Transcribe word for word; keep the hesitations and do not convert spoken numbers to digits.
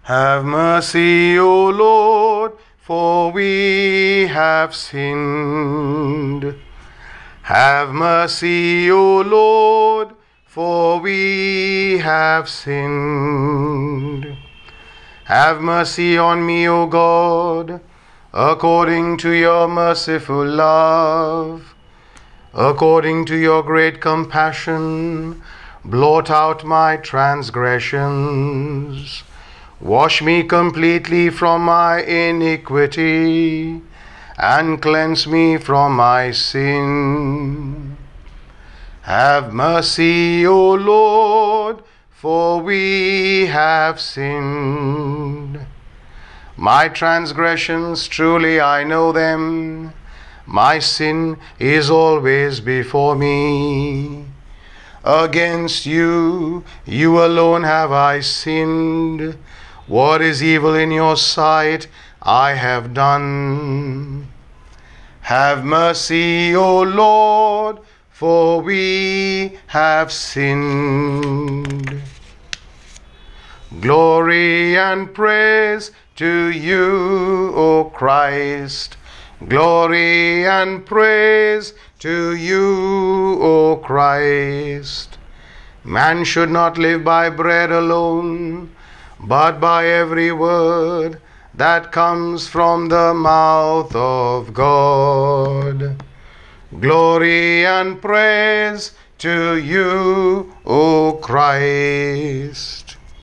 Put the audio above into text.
Have mercy, O Lord, for we have sinned. Have mercy, O Lord, for we have sinned. Have mercy on me, O God, according to your merciful love. According to your great compassion, blot out my transgressions. Wash me completely from my iniquity, and cleanse me from my sin. Have mercy, O Lord, for we have sinned. My transgressions, truly I know them. My sin is always before me. Against you, you alone have I sinned. What is evil in your sight, I have done. Have mercy, O Lord, for we have sinned. Glory and praise to you, O Christ. Glory and praise to you, O Christ. Man should not live by bread alone, but by every word that comes from the mouth of God. Glory and praise to you, O Christ.